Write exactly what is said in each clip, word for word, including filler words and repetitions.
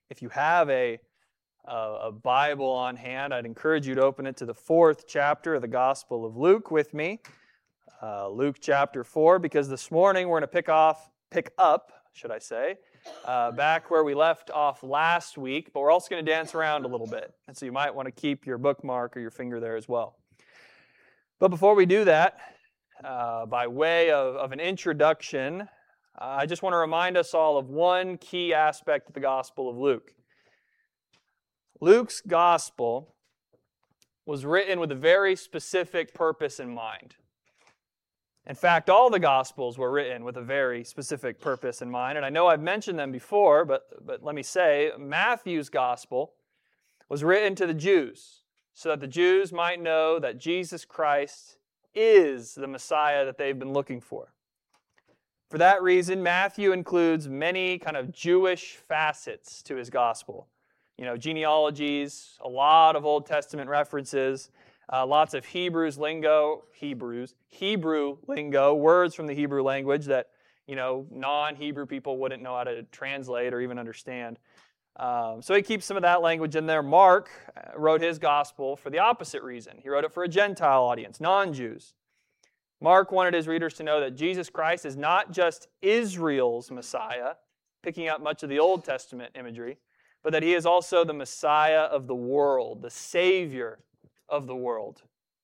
If you have a, a, a Bible on hand, I'd encourage you to open it to the fourth chapter of the Gospel of Luke with me. Uh, Luke chapter four, because this morning we're going to pick off, pick up, should I say, uh, back where we left off last week, but we're also going to dance around a little bit. And so you might want to keep your bookmark or your finger there as well. But before we do that, uh, by way of, of an introduction, uh, I just want to remind us all of one key aspect of the Gospel of Luke. Luke's Gospel was written with a very specific purpose in mind. In fact, all the Gospels were written with a very specific purpose in mind. And I know I've mentioned them before, but, but let me say, Matthew's Gospel was written to the Jews so that the Jews might know that Jesus Christ is the Messiah that they've been looking for. For that reason, Matthew includes many kind of Jewish facets to his Gospel. You know, genealogies, a lot of Old Testament references, Uh, lots of Hebrews lingo, Hebrews, Hebrew lingo, words from the Hebrew language that, you know, non-Hebrew people wouldn't know how to translate or even understand. Um, so he keeps some of that language in there. Mark wrote his gospel for the opposite reason. He wrote it for a Gentile audience, non-Jews. Mark wanted his readers to know that Jesus Christ is not just Israel's Messiah, picking up much of the Old Testament imagery, but that he is also the Messiah of the world, the Savior of the world,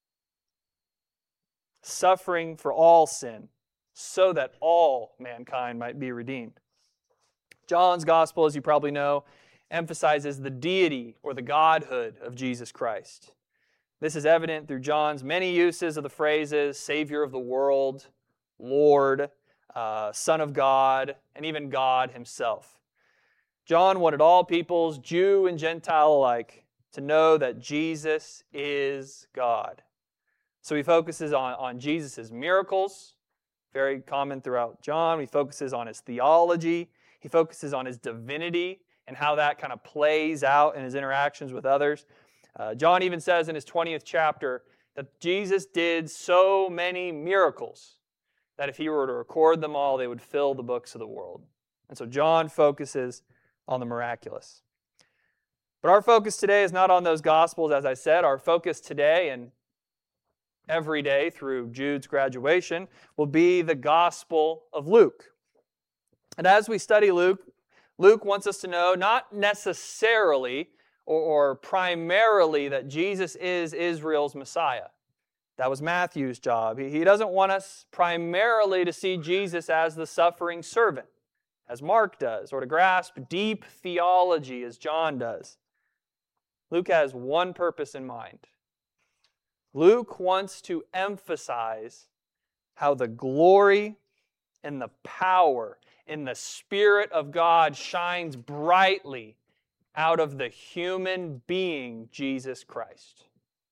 suffering for all sin, so that all mankind might be redeemed. John's gospel, as you probably know, emphasizes the deity or the godhood of Jesus Christ. This is evident through John's many uses of the phrases Savior of the world, Lord, uh, Son of God, and even God himself. John wanted all peoples, Jew and Gentile alike, to know that Jesus is God. So he focuses on, on Jesus' miracles, very common throughout John. He focuses on his theology. He focuses on his divinity and how that kind of plays out in his interactions with others. Uh, John even says in his twentieth chapter that Jesus did so many miracles that if he were to record them all, they would fill the books of the world. And so John focuses on the miraculous. But our focus today is not on those Gospels, as I said. Our focus today and every day through Jude's graduation will be the Gospel of Luke. And as we study Luke, Luke wants us to know not necessarily or, or primarily that Jesus is Israel's Messiah. That was Matthew's job. He, he doesn't want us primarily to see Jesus as the suffering servant, as Mark does, or to grasp deep theology as John does. Luke has one purpose in mind. Luke wants to emphasize how the glory and the power and the Spirit of God shines brightly out of the human being, Jesus Christ.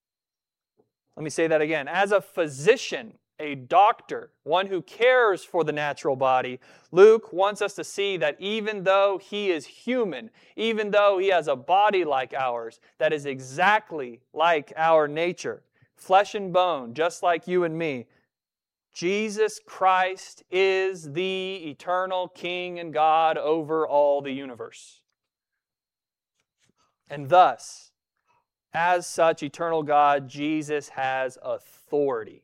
Let me say that again. As a physician, a doctor, one who cares for the natural body, Luke wants us to see that even though he is human, even though he has a body like ours, that is exactly like our nature, flesh and bone, just like you and me, Jesus Christ is the eternal King and God over all the universe. And thus, as such eternal God, Jesus has authority.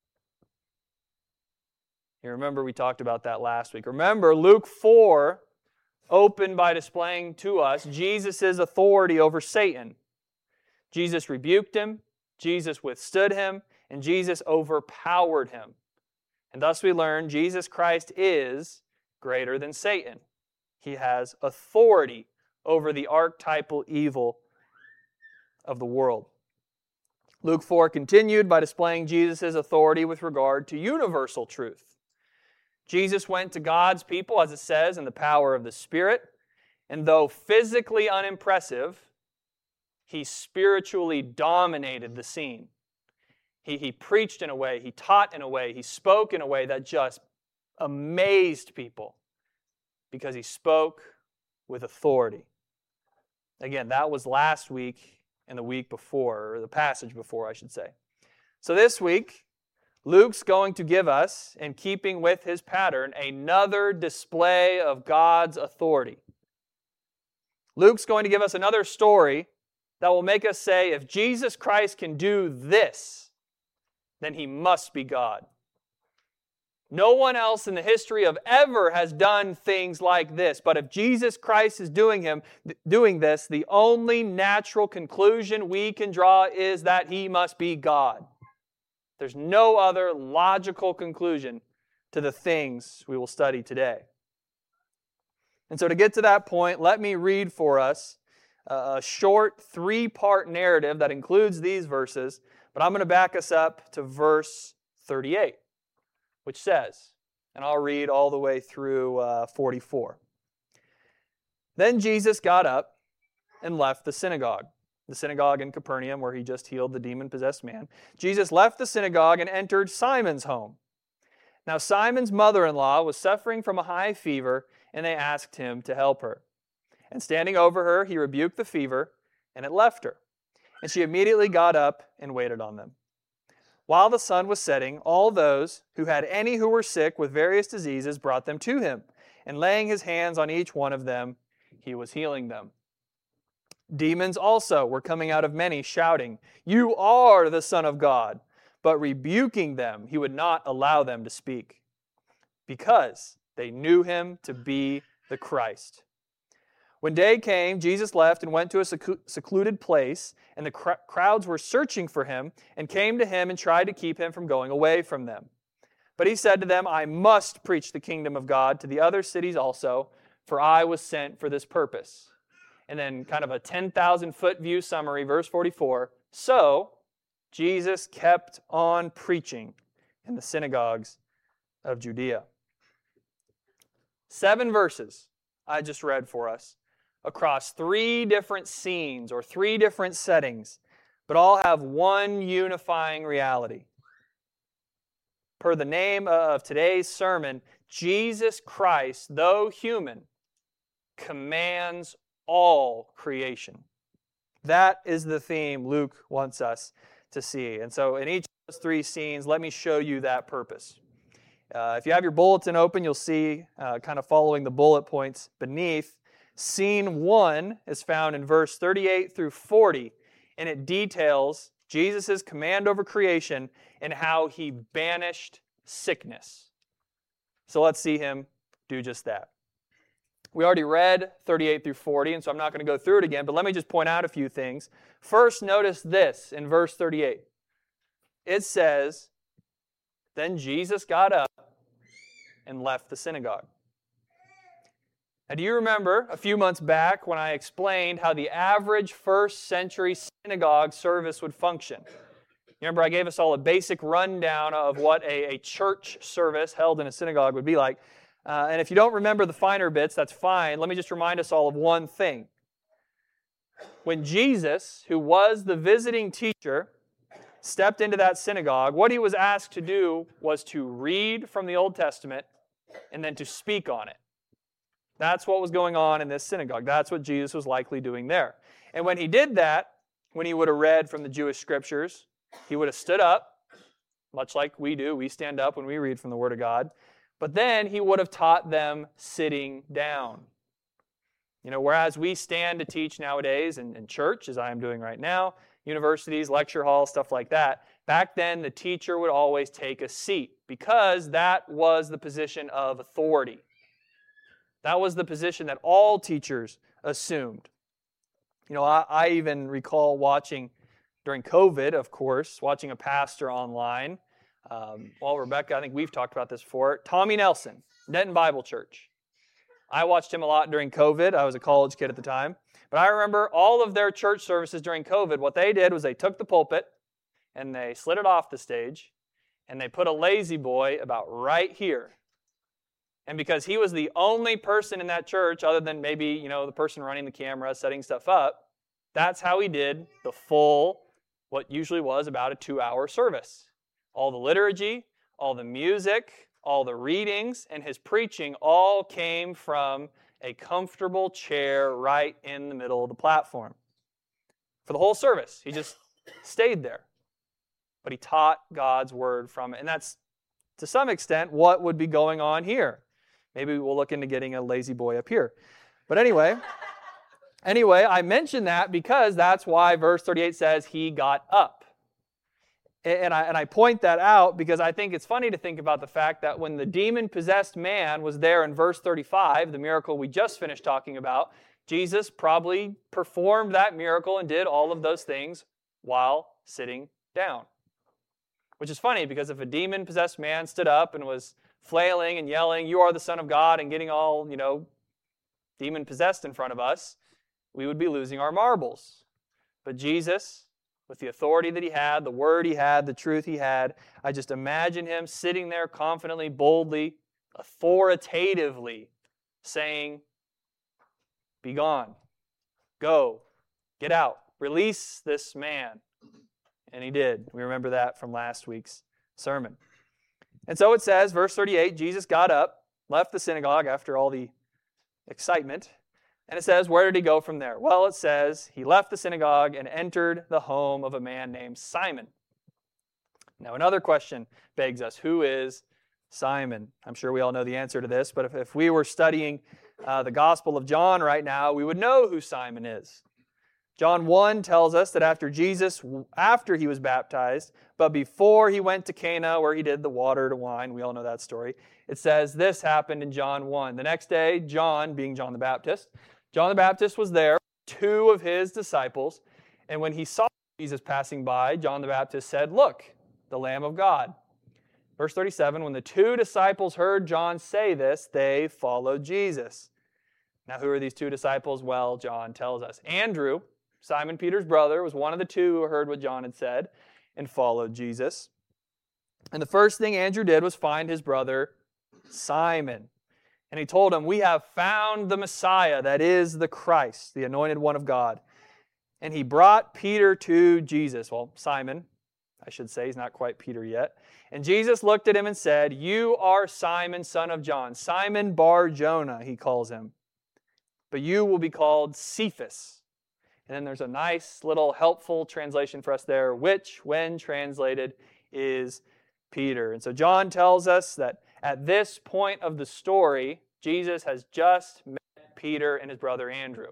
You remember we talked about that last week. Remember, Luke four opened by displaying to us Jesus' authority over Satan. Jesus rebuked him, Jesus withstood him, and Jesus overpowered him. And thus we learn Jesus Christ is greater than Satan. He has authority over the archetypal evil of the world. Luke four continued by displaying Jesus' authority with regard to universal truth. Jesus went to God's people, as it says, in the power of the Spirit, and though physically unimpressive, he spiritually dominated the scene. He, he preached in a way, he taught in a way, he spoke in a way that just amazed people because he spoke with authority. Again, that was last week and the week before, or the passage before, I should say. So this week, Luke's going to give us, in keeping with his pattern, another display of God's authority. Luke's going to give us another story that will make us say, if Jesus Christ can do this, then he must be God. No one else in the history of ever has done things like this. But if Jesus Christ is doing him, doing this, the only natural conclusion we can draw is that he must be God. There's no other logical conclusion to the things we will study today. And so to get to that point, let me read for us a short three-part narrative that includes these verses, but I'm going to back us up to verse thirty-eight, which says, and I'll read all the way through uh, forty-four. Then Jesus got up and left the synagogue, the synagogue in Capernaum where he just healed the demon-possessed man. Jesus left the synagogue and entered Simon's home. Now Simon's mother-in-law was suffering from a high fever, and they asked him to help her. And standing over her, he rebuked the fever, and it left her. And she immediately got up and waited on them. While the sun was setting, all those who had any who were sick with various diseases brought them to him, and laying his hands on each one of them, he was healing them. Demons also were coming out of many, shouting, "You are the Son of God." But rebuking them, he would not allow them to speak, because they knew him to be the Christ. When day came, Jesus left and went to a secluded place, and the cr- crowds were searching for him and came to him and tried to keep him from going away from them. But he said to them, "I must preach the kingdom of God to the other cities also, for I was sent for this purpose." And then kind of a ten thousand foot view summary, verse forty-four. So Jesus kept on preaching in the synagogues of Judea. Seven verses I just read for us, across three different scenes or three different settings, but all have one unifying reality. Per the name of today's sermon, Jesus Christ, though human, commands all creation. That is the theme Luke wants us to see. And so in each of those three scenes, let me show you that purpose. Uh, if you have your bulletin open, you'll see, uh, kind of following the bullet points beneath, Scene one is found in verse thirty-eight through forty, and it details Jesus' command over creation and how he banished sickness. So let's see him do just that. We already read thirty-eight through forty, and so I'm not going to go through it again, but let me just point out a few things. First, notice this in verse thirty-eight. It says, "Then Jesus got up and left the synagogue." Now, do you remember a few months back when I explained how the average first century synagogue service would function? You remember I gave us all a basic rundown of what a, a church service held in a synagogue would be like. Uh, and if you don't remember the finer bits, that's fine. Let me just remind us all of one thing. When Jesus, who was the visiting teacher, stepped into that synagogue, what he was asked to do was to read from the Old Testament and then to speak on it. That's what was going on in this synagogue. That's what Jesus was likely doing there. And when he did that, when he would have read from the Jewish scriptures, he would have stood up, much like we do. We stand up when we read from the Word of God. But then he would have taught them sitting down. You know, whereas we stand to teach nowadays in, in church, as I am doing right now, universities, lecture halls, stuff like that, back then the teacher would always take a seat because that was the position of authority. That was the position that all teachers assumed. You know, I, I even recall watching, during COVID, of course, watching a pastor online. Um, well, Rebecca, I think we've talked about this before. Tommy Nelson, Denton Bible Church. I watched him a lot during COVID. I was a college kid at the time. But I remember all of their church services during COVID, what they did was they took the pulpit and they slid it off the stage and they put a lazy boy about right here. And because he was the only person in that church, other than maybe, you know, the person running the camera, setting stuff up, that's how he did the full, what usually was about a two-hour service. All the liturgy, all the music, all the readings, and his preaching all came from a comfortable chair right in the middle of the platform. For the whole service, he just stayed there. But he taught God's word from it. And that's, to some extent, what would be going on here. Maybe we'll look into getting a lazy boy up here. But anyway, Anyway, I mention that because that's why verse thirty-eight says he got up. And I, and I point that out because I think it's funny to think about the fact that when the demon-possessed man was there in verse thirty-five, the miracle we just finished talking about, Jesus probably performed that miracle and did all of those things while sitting down. Which is funny because if a demon-possessed man stood up and was flailing and yelling, "You are the Son of God," and getting all, you know, demon-possessed in front of us, we would be losing our marbles. But Jesus, with the authority that he had, the word he had, the truth he had, I just imagine him sitting there confidently, boldly, authoritatively saying, "Be gone. Go. Get out. Release this man." And he did. We remember that from last week's sermon. And so it says, verse thirty-eight, Jesus got up, left the synagogue after all the excitement. And it says, where did he go from there? Well, it says, he left the synagogue and entered the home of a man named Simon. Now, another question begs us, who is Simon? I'm sure we all know the answer to this, but if, if we were studying uh, the Gospel of John right now, we would know who Simon is. John one tells us that after Jesus, after he was baptized, but before he went to Cana where he did the water to wine, we all know that story, it says this happened in John one. The next day, John, being John the Baptist, John the Baptist was there, two of his disciples, and when he saw Jesus passing by, John the Baptist said, "Look, the Lamb of God." Verse thirty-seven, when the two disciples heard John say this, they followed Jesus. Now, who are these two disciples? Well, John tells us. Andrew, Simon Peter's brother, was one of the two who heard what John had said and followed Jesus. And the first thing Andrew did was find his brother Simon. And he told him, "We have found the Messiah, that is the Christ, the anointed one of God." And he brought Peter to Jesus. Well, Simon, I should say, he's not quite Peter yet. And Jesus looked at him and said, "You are Simon, son of John. Simon Bar-Jonah," he calls him. "But you will be called Cephas." And then there's a nice little helpful translation for us there, which, when translated, is Peter. And so John tells us that at this point of the story, Jesus has just met Peter and his brother Andrew.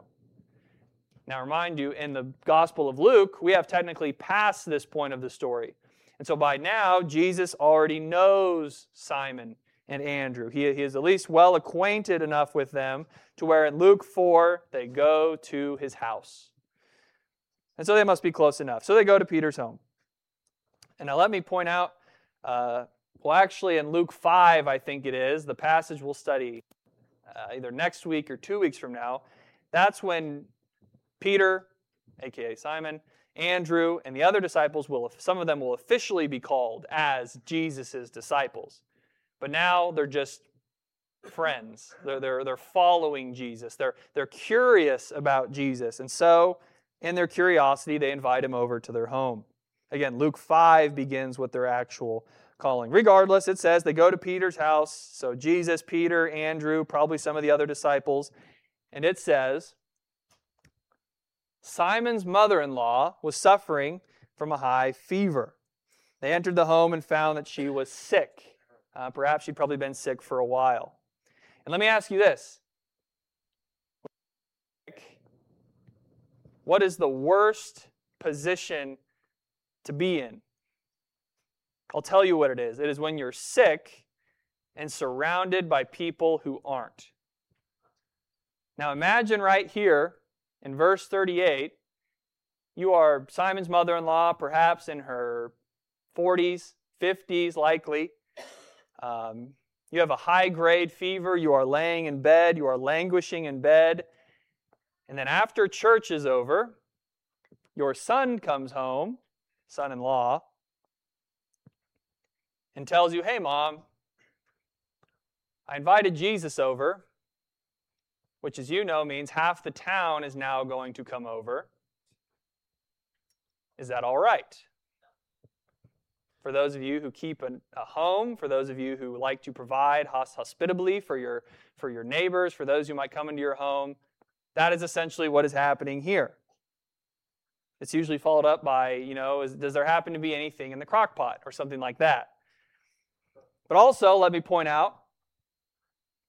Now, remind you, in the Gospel of Luke, we have technically passed this point of the story. And so by now, Jesus already knows Simon and Andrew. He, he is at least well acquainted enough with them to where in Luke four, they go to his house. And so they must be close enough. So they go to Peter's home. And now let me point out, uh, well, actually in Luke five, I think it is, the passage we'll study uh, either next week or two weeks from now, that's when Peter, a k a. Simon, Andrew, and the other disciples, will, some of them will officially be called as Jesus' disciples. But now they're just friends. They're, they're, they're following Jesus. They're, they're curious about Jesus. And so, in their curiosity, they invite him over to their home. Again, Luke five begins with their actual calling. Regardless, it says they go to Peter's house. So Jesus, Peter, Andrew, probably some of the other disciples. And it says, Simon's mother-in-law was suffering from a high fever. They entered the home and found that she was sick. Uh, perhaps she'd probably been sick for a while. And let me ask you this. What is the worst position to be in? I'll tell you what it is. It is when you're sick and surrounded by people who aren't. Now imagine right here in verse thirty-eight, you are Simon's mother-in-law, perhaps in her forties, fifties likely. Um, you have a high-grade fever. You are laying in bed. You are languishing in bed. And then after church is over, your son comes home, son-in-law, and tells you, "Hey, Mom, I invited Jesus over," which, as you know, means half the town is now going to come over. Is that all right? For those of you who keep a, a home, for those of you who like to provide hospitably for your, for your neighbors, for those who might come into your home, that is essentially what is happening here. It's usually followed up by, you know, is, does there happen to be anything in the crock pot or something like that? But also, let me point out,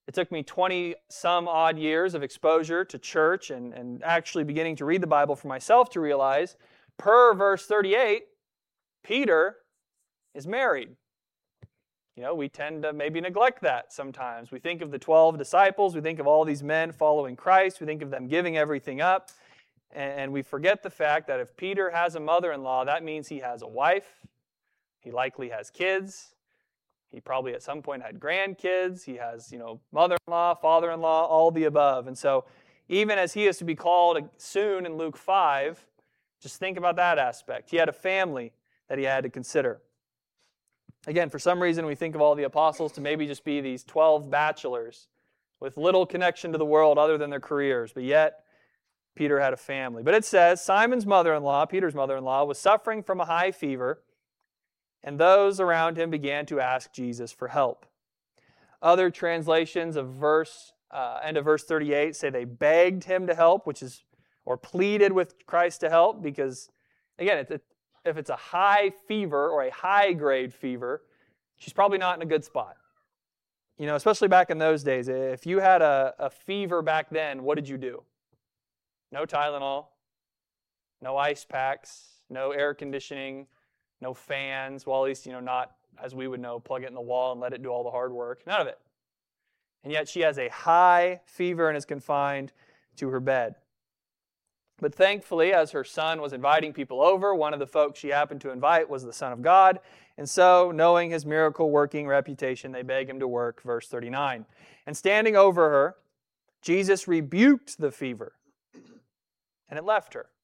It took me twenty some odd years of exposure to church and, and actually beginning to read the Bible for myself to realize, per verse thirty-eight, Peter is married. You know, we tend to maybe neglect that sometimes. We think of the twelve disciples, we think of all these men following Christ, we think of them giving everything up, and we forget the fact that if Peter has a mother-in-law, that means he has a wife, he likely has kids, he probably at some point had grandkids, he has, you know, mother-in-law, father-in-law, all the above. And so even as he is to be called soon in Luke five, just think about that aspect. He had a family that he had to consider. Again, for some reason, we think of all the apostles to maybe just be these twelve bachelors with little connection to the world other than their careers. But yet, Peter had a family. But it says, Simon's mother-in-law, Peter's mother-in-law, was suffering from a high fever, and those around him began to ask Jesus for help. Other translations of verse, uh, end of verse thirty-eight say they begged him to help, which is, or pleaded with Christ to help, because, again, it's a if it's a high fever or a high-grade fever, she's probably not in a good spot. You know, especially back in those days, if you had a, a fever back then, what did you do? No Tylenol, no ice packs, no air conditioning, no fans. Well, at least, you know, not, as we would know, plug it in the wall and let it do all the hard work. None of it. And yet she has a high fever and is confined to her bed. But thankfully, as her son was inviting people over, one of the folks she happened to invite was the Son of God. And so, knowing his miracle-working reputation, they beg him to work, verse thirty-nine. And standing over her, Jesus rebuked the fever, and it left her.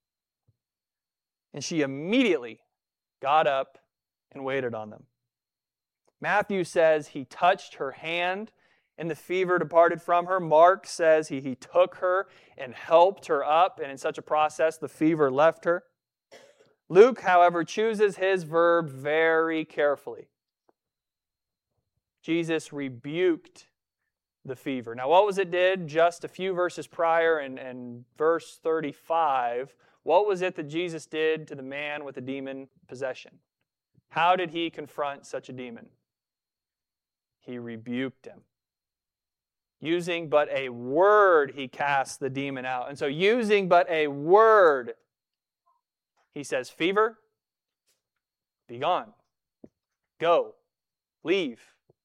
And she immediately got up and waited on them. Matthew says he touched her hand, and the fever departed from her. Mark says he, he took her and helped her up, and in such a process, the fever left her. Luke, however, chooses his verb very carefully. Jesus rebuked the fever. Now, what was it did just a few verses prior and, and verse thirty-five? What was it that Jesus did to the man with the demon possession? How did he confront such a demon? He rebuked him. Using but a word, he cast the demon out. And so using but a word, he says, fever, be gone. Go. Leave.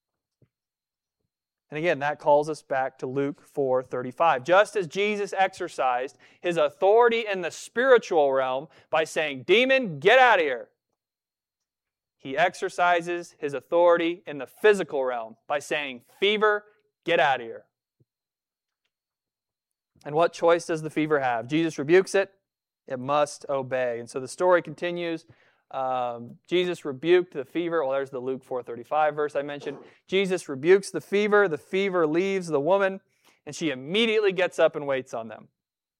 And again, that calls us back to Luke four thirty-five. Just as Jesus exercised his authority in the spiritual realm by saying, demon, get out of here. He exercises his authority in the physical realm by saying, fever, get out of here. And what choice does the fever have? Jesus rebukes it. It must obey. And so the story continues. Um, Jesus rebuked the fever. Well, there's the Luke four thirty-five verse I mentioned. Jesus rebukes the fever. The fever leaves the woman, and she immediately gets up and waits on them.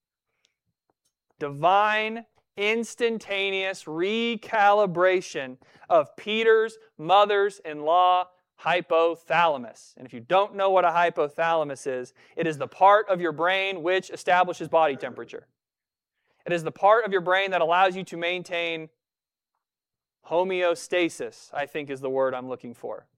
Divine, instantaneous recalibration of Peter's mother's-in-law hypothalamus. And if you don't know what a hypothalamus is, it is the part of your brain which establishes body temperature. It is the part of your brain that allows you to maintain homeostasis, I think is the word I'm looking for.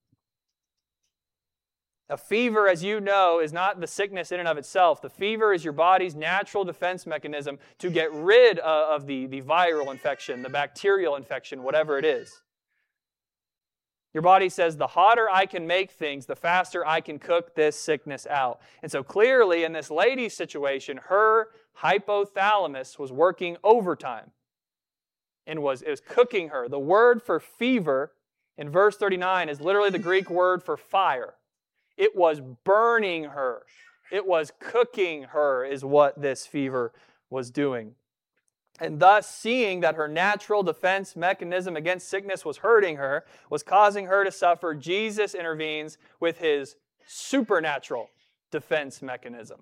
A fever, as you know, is not the sickness in and of itself. The fever is your body's natural defense mechanism to get rid of the, the viral infection, the bacterial infection, whatever it is. Your body says, the hotter I can make things, the faster I can cook this sickness out. And so clearly in this lady's situation, her hypothalamus was working overtime and was, it was cooking her. The word for fever in verse thirty-nine is literally the Greek word for fire. It was burning her. It was cooking her is what this fever was doing. And thus, seeing that her natural defense mechanism against sickness was hurting her, was causing her to suffer, Jesus intervenes with his supernatural defense mechanism.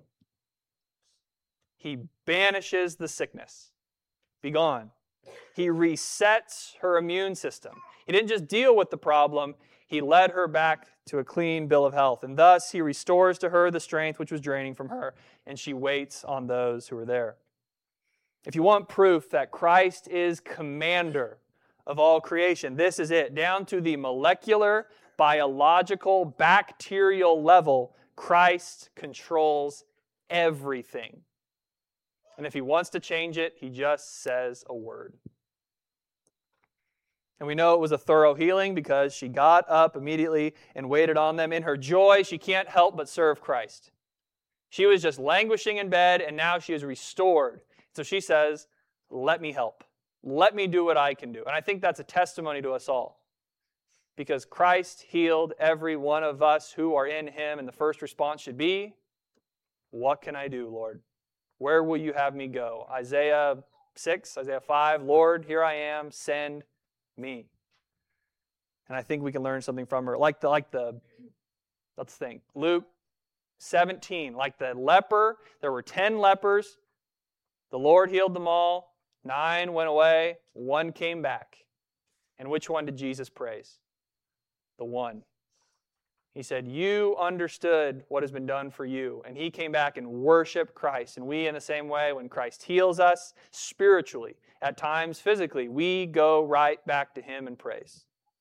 He banishes the sickness. Be gone. He resets her immune system. He didn't just deal with the problem, he led her back to a clean bill of health. And thus, he restores to her the strength which was draining from her, and she waits on those who are there. If you want proof that Christ is commander of all creation, this is it. Down to the molecular, biological, bacterial level, Christ controls everything. And if he wants to change it, he just says a word. And we know it was a thorough healing because she got up immediately and waited on them. In her joy, she can't help but serve Christ. She was just languishing in bed, and now she is restored. So she says, let me help. Let me do what I can do. And I think that's a testimony to us all. Because Christ healed every one of us who are in him, and the first response should be, what can I do, Lord? Where will you have me go? Isaiah six, Isaiah five, Lord, here I am, send me. And I think we can learn something from her. Like the, like the let's think, Luke seventeen, like the leper, there were ten lepers. The Lord healed them all. Nine went away. One came back. And which one did Jesus praise? The one. He said, you understood what has been done for you. And he came back and worshiped Christ. And we, in the same way, when Christ heals us spiritually, at times physically, we go right back to him in praise.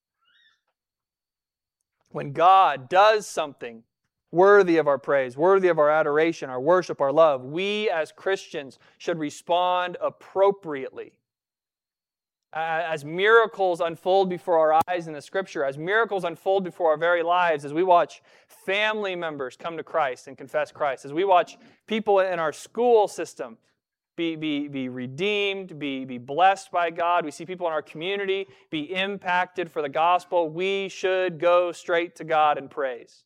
When God does something worthy of our praise, worthy of our adoration, our worship, our love, we as Christians should respond appropriately. As miracles unfold before our eyes in the Scripture, as miracles unfold before our very lives, as we watch family members come to Christ and confess Christ, as we watch people in our school system be, be, be redeemed, be, be blessed by God, we see people in our community be impacted for the gospel, we should go straight to God and praise.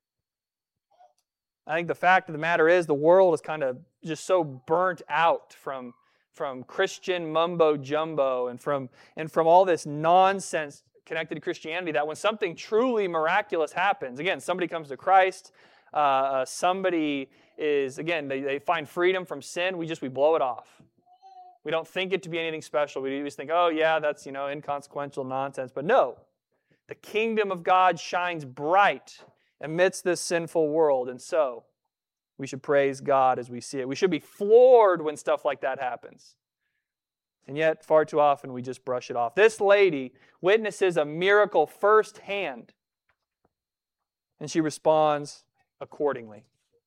I think the fact of the matter is the world is kind of just so burnt out from from Christian mumbo-jumbo and from, and from all this nonsense connected to Christianity that when something truly miraculous happens, again, somebody comes to Christ, uh, uh, somebody is, again, they, they find freedom from sin, we just, we blow it off. We don't think it to be anything special. We just think, oh yeah, that's, you know, inconsequential nonsense. But no, the kingdom of God shines bright amidst this sinful world, and so we should praise God as we see it. We should be floored when stuff like that happens. And yet, far too often, we just brush it off. This lady witnesses a miracle firsthand, and she responds accordingly.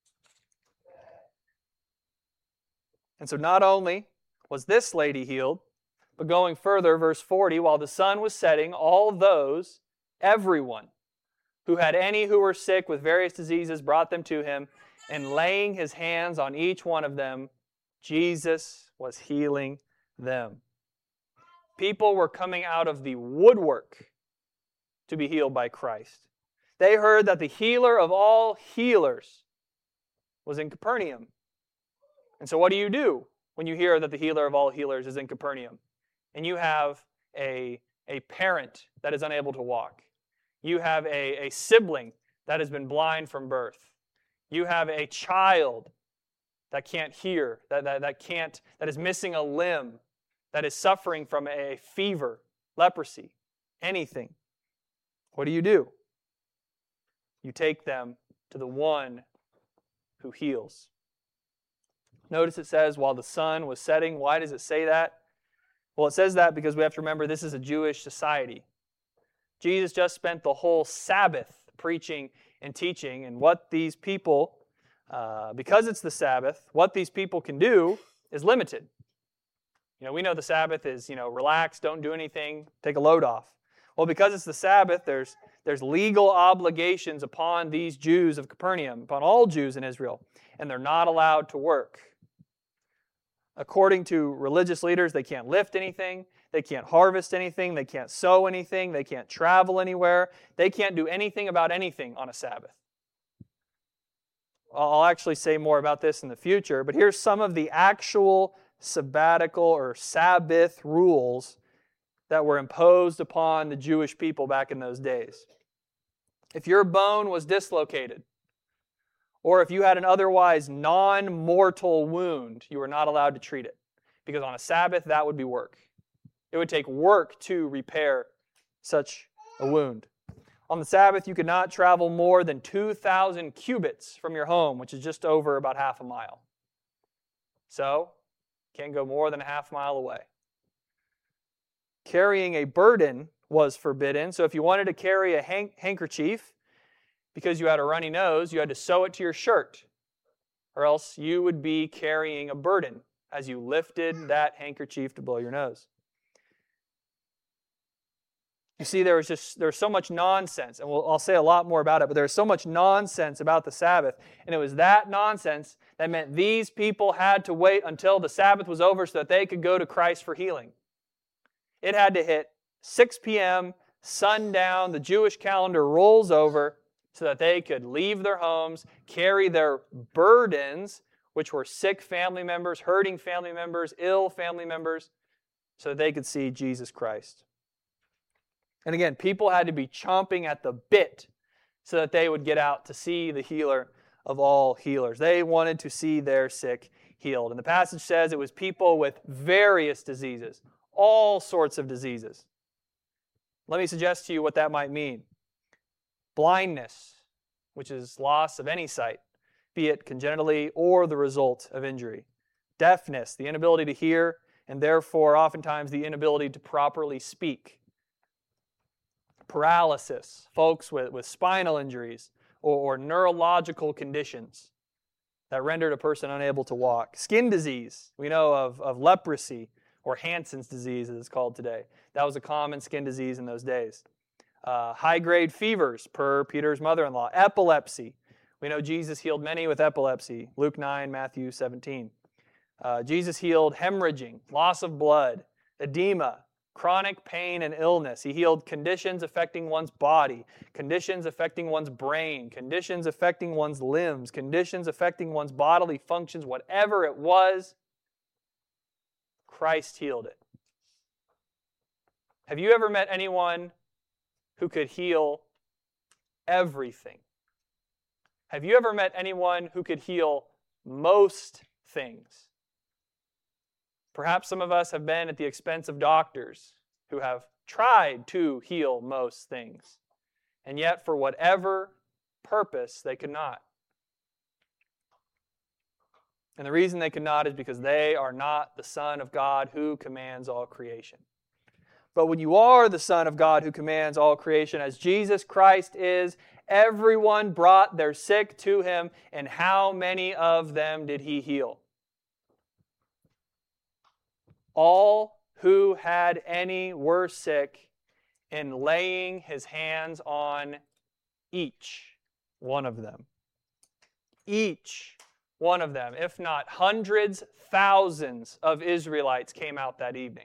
And so not only was this lady healed, but going further, verse forty, while the sun was setting, all those, everyone, who had any who were sick with various diseases brought them to him, and laying his hands on each one of them, Jesus was healing them. People were coming out of the woodwork to be healed by Christ. They heard that the healer of all healers was in Capernaum. And so what do you do when you hear that the healer of all healers is in Capernaum? And you have a, a parent that is unable to walk. You have a, a sibling that has been blind from birth. You have a child that can't hear, that, that, that can't, that is missing a limb, that is suffering from a fever, leprosy, anything. What do you do? You take them to the one who heals. Notice it says, while the sun was setting. Why does it say that? Well, it says that because we have to remember this is a Jewish society. Jesus just spent the whole Sabbath preaching and teaching, and what these people, uh, because it's the Sabbath, what these people can do is limited. You know, we know the Sabbath is, you know, relax, don't do anything, take a load off. Well, because it's the Sabbath, there's, there's legal obligations upon these Jews of Capernaum, upon all Jews in Israel, and they're not allowed to work. According to religious leaders, they can't lift anything, they can't harvest anything, they can't sow anything, they can't travel anywhere, they can't do anything about anything on a Sabbath. I'll actually say more about this in the future, but here's some of the actual sabbatical or Sabbath rules that were imposed upon the Jewish people back in those days. If your bone was dislocated, or if you had an otherwise non-mortal wound, you were not allowed to treat it, because on a Sabbath that would be work. It would take work to repair such a wound. On the Sabbath, you could not travel more than two thousand cubits from your home, which is just over about half a mile. So, can't go more than a half mile away. Carrying a burden was forbidden. So if you wanted to carry a hank- handkerchief, because you had a runny nose, you had to sew it to your shirt, or else you would be carrying a burden as you lifted that handkerchief to blow your nose. You see, there was just there's so much nonsense, and we'll, I'll say a lot more about it, but there's so much nonsense about the Sabbath, and it was that nonsense that meant these people had to wait until the Sabbath was over so that they could go to Christ for healing. It had to hit six p.m., sundown, the Jewish calendar rolls over so that they could leave their homes, carry their burdens, which were sick family members, hurting family members, ill family members, so that they could see Jesus Christ. And again, people had to be chomping at the bit so that they would get out to see the healer of all healers. They wanted to see their sick healed. And the passage says it was people with various diseases, all sorts of diseases. Let me suggest to you what that might mean. Blindness, which is loss of any sight, be it congenitally or the result of injury. Deafness, the inability to hear, and therefore oftentimes the inability to properly speak. Paralysis, folks with, with spinal injuries or, or neurological conditions that rendered a person unable to walk. Skin disease, we know of, of leprosy or Hansen's disease as it's called today. That was a common skin disease in those days. Uh, high-grade fevers, per Peter's mother-in-law. Epilepsy. We know Jesus healed many with epilepsy. Luke nine, Matthew seventeen. Uh, Jesus healed hemorrhaging, loss of blood, edema, chronic pain and illness. He healed conditions affecting one's body, conditions affecting one's brain, conditions affecting one's limbs, conditions affecting one's bodily functions, whatever it was, Christ healed it. Have you ever met anyone who could heal everything? Have you ever met anyone who could heal most things? Perhaps some of us have been at the expense of doctors who have tried to heal most things, and yet for whatever purpose they could not. And the reason they could not is because they are not the Son of God who commands all creation. But when you are the Son of God who commands all creation, as Jesus Christ is, everyone brought their sick to Him, and how many of them did He heal? All who had any were sick, in laying His hands on each one of them. Each one of them, if not hundreds, thousands of Israelites came out that evening.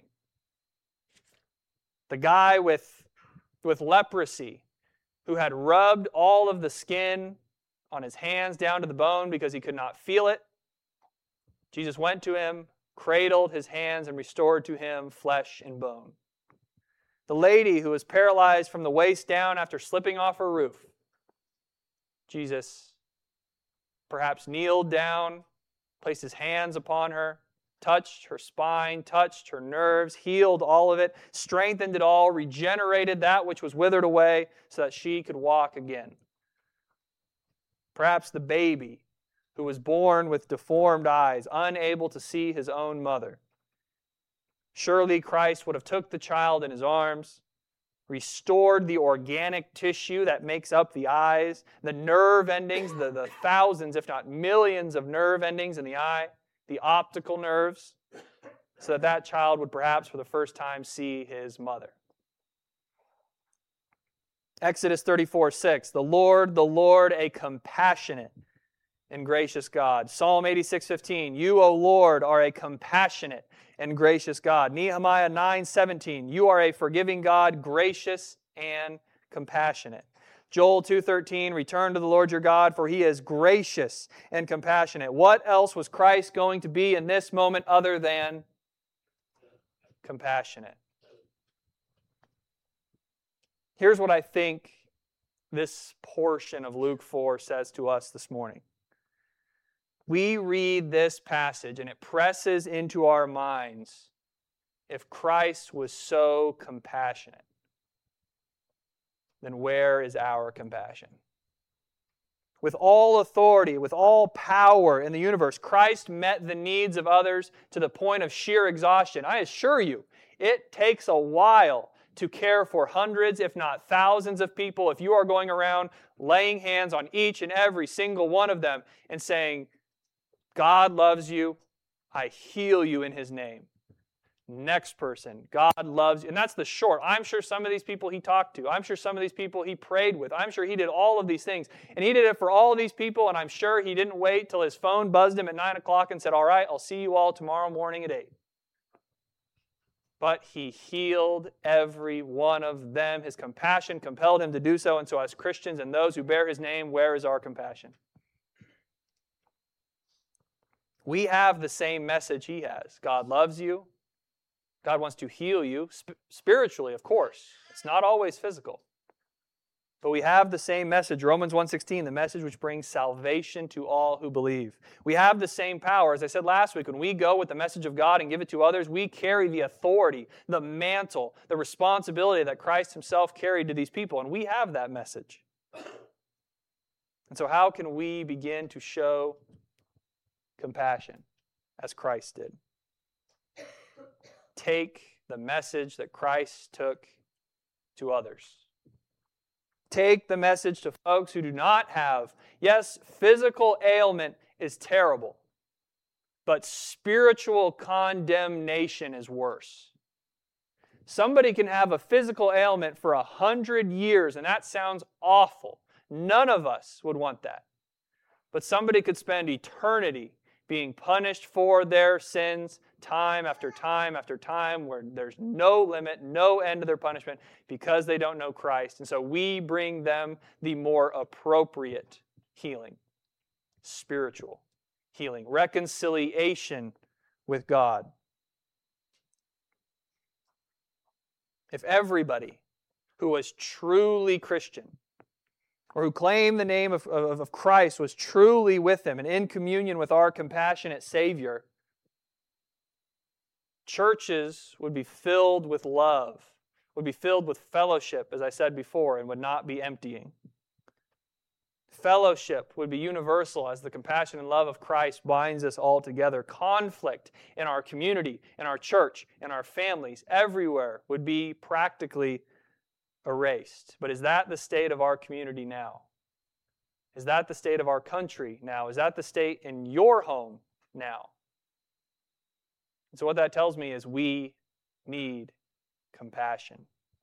The guy with, with leprosy, who had rubbed all of the skin on his hands down to the bone because he could not feel it, Jesus went to him, cradled his hands, and restored to him flesh and bone. The lady who was paralyzed from the waist down after slipping off her roof, Jesus perhaps kneeled down, placed His hands upon her, touched her spine, touched her nerves, healed all of it, strengthened it all, regenerated that which was withered away so that she could walk again. Perhaps the baby who was born with deformed eyes, unable to see his own mother. Surely Christ would have took the child in His arms, restored the organic tissue that makes up the eyes, the nerve endings, the, the thousands, if not millions of nerve endings in the eye, the optical nerves, so that that child would perhaps for the first time see his mother. Exodus thirty-four six, the Lord, the Lord, a compassionate and gracious God. Psalm eighty-six fifteen, you, O Lord, are a compassionate and gracious God. Nehemiah nine seventeen, you are a forgiving God, gracious and compassionate. Joel two thirteen, return to the Lord your God, for He is gracious and compassionate. What else was Christ going to be in this moment other than compassionate? Here's what I think this portion of Luke four says to us this morning. We read this passage and it presses into our minds, if Christ was so compassionate, then where is our compassion? With all authority, with all power in the universe, Christ met the needs of others to the point of sheer exhaustion. I assure you, it takes a while to care for hundreds, if not thousands of people, if you are going around laying hands on each and every single one of them and saying, God loves you, I heal you in His name. Next person, God loves you. And that's the short. I'm sure some of these people he talked to. I'm sure some of these people he prayed with. I'm sure he did all of these things. And he did it for all of these people, and I'm sure he didn't wait till his phone buzzed him at nine o'clock and said, all right, I'll see you all tomorrow morning at eight. But he healed every one of them. His compassion compelled him to do so. And so as Christians and those who bear His name, where is our compassion? We have the same message he has. God loves you. God wants to heal you, sp- spiritually, of course. It's not always physical. But we have the same message, Romans one sixteen, the message which brings salvation to all who believe. We have the same power. As I said last week, when we go with the message of God and give it to others, we carry the authority, the mantle, the responsibility that Christ Himself carried to these people. And we have that message. And so how can we begin to show compassion as Christ did? Take the message that Christ took to others. Take the message to folks who do not have, yes, physical ailment is terrible, but spiritual condemnation is worse. Somebody can have a physical ailment for a hundred years, and that sounds awful. None of us would want that. But somebody could spend eternity being punished for their sins time after time after time, where there's no limit, no end to their punishment, because they don't know Christ. And so we bring them the more appropriate healing, spiritual healing, reconciliation with God. If everybody who was truly Christian, or who claimed the name of, of, of Christ, was truly with Him and in communion with our compassionate Savior, churches would be filled with love, would be filled with fellowship, as I said before, and would not be emptying. Fellowship would be universal as the compassion and love of Christ binds us all together. Conflict in our community, in our church, in our families, everywhere would be practically erased. But is that the state of our community now? Is that the state of our country now? Is that the state in your home now? And so what that tells me is we need compassion.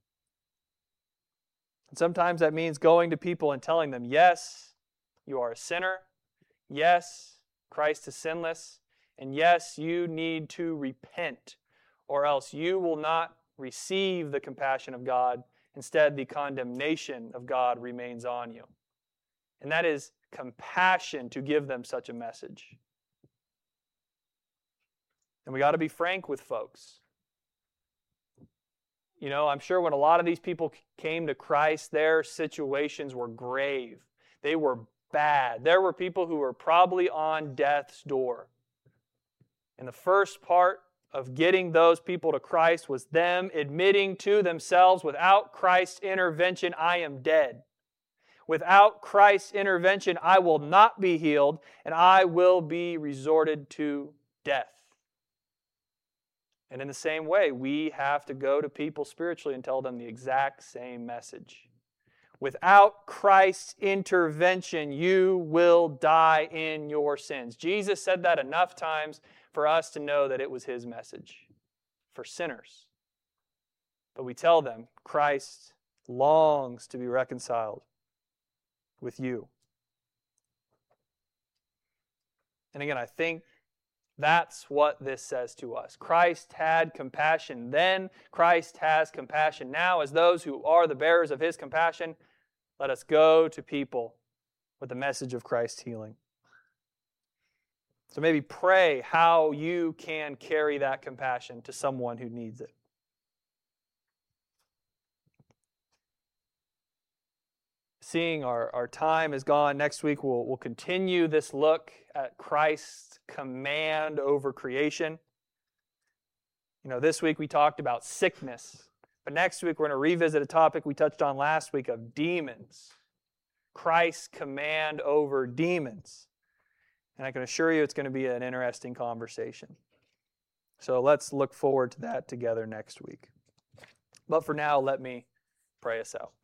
And sometimes that means going to people and telling them, yes, you are a sinner. Yes, Christ is sinless. And yes, you need to repent, or else you will not receive the compassion of God. Instead, the condemnation of God remains on you. And that is compassion to give them such a message. And we got to be frank with folks. You know, I'm sure when a lot of these people came to Christ, their situations were grave. They were bad. There were people who were probably on death's door. And the first part of getting those people to Christ was them admitting to themselves, without Christ's intervention, I am dead. Without Christ's intervention, I will not be healed, and I will be resorted to death. And in the same way, we have to go to people spiritually and tell them the exact same message. Without Christ's intervention, you will die in your sins. Jesus said that enough times for us to know that it was His message for sinners. But we tell them, Christ longs to be reconciled with you. And again, I think that's what this says to us. Christ had compassion then. Christ has compassion now. As those who are the bearers of His compassion, let us go to people with the message of Christ's healing. So maybe pray how you can carry that compassion to someone who needs it. Seeing our, our time is gone, next week we'll, we'll continue this look at Christ's command over creation. You know, this week we talked about sickness, but next week we're going to revisit a topic we touched on last week of demons. Christ's command over demons. And I can assure you it's going to be an interesting conversation. So let's look forward to that together next week. But for now, let me pray us out.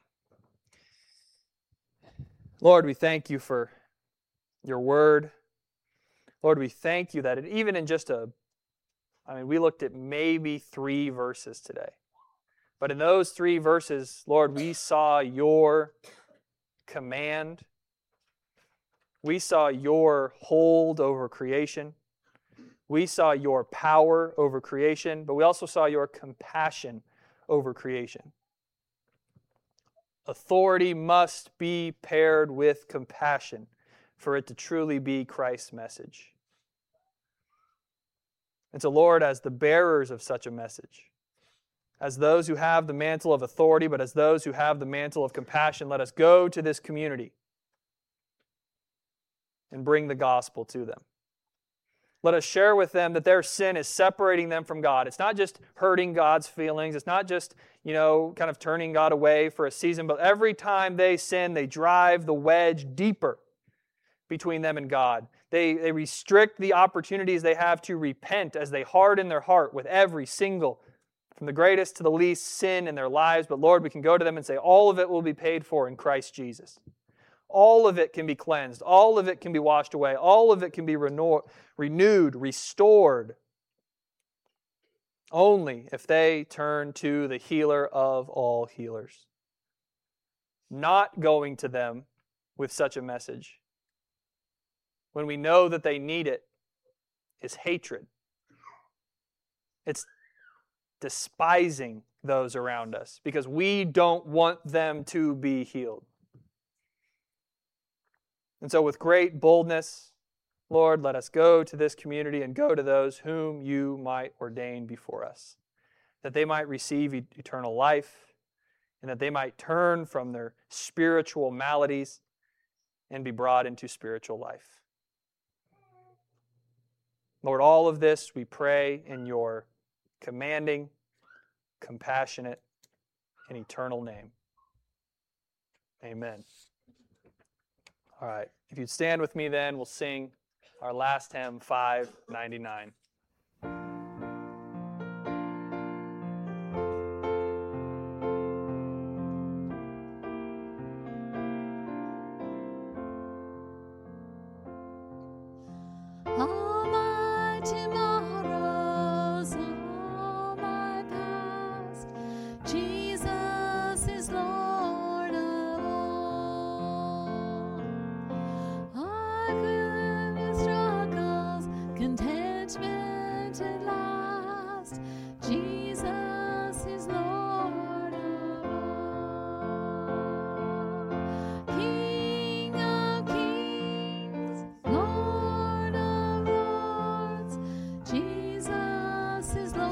Lord, we thank you for your word. Lord, we thank you that it, even in just a, I mean, we looked at maybe three verses today. But in those three verses, Lord, we saw your command. We saw your hold over creation. We saw your power over creation, but we also saw your compassion over creation. Authority must be paired with compassion for it to truly be Christ's message. And so, Lord, as the bearers of such a message, as those who have the mantle of authority, but as those who have the mantle of compassion, let us go to this community and bring the gospel to them. Let us share with them that their sin is separating them from God. It's not just hurting God's feelings. It's not just, you know, kind of turning God away for a season, but every time they sin, they drive the wedge deeper between them and God. They, they restrict the opportunities they have to repent as they harden their heart with every single, from the greatest to the least, sin in their lives. But Lord, we can go to them and say, all of it will be paid for in Christ Jesus. All of it can be cleansed. All of it can be washed away. All of it can be reno- renewed, restored. Only if they turn to the healer of all healers. Not going to them with such a message, when we know that they need it, is hatred. It's despising those around us because we don't want them to be healed. And so with great boldness, Lord, let us go to this community and go to those whom you might ordain before us, that they might receive eternal life and that they might turn from their spiritual maladies and be brought into spiritual life. Lord, all of this we pray in your commanding, compassionate, and eternal name. Amen. All right, if you'd stand with me then, we'll sing our last hymn, five ninety-nine. Jesus is Lord.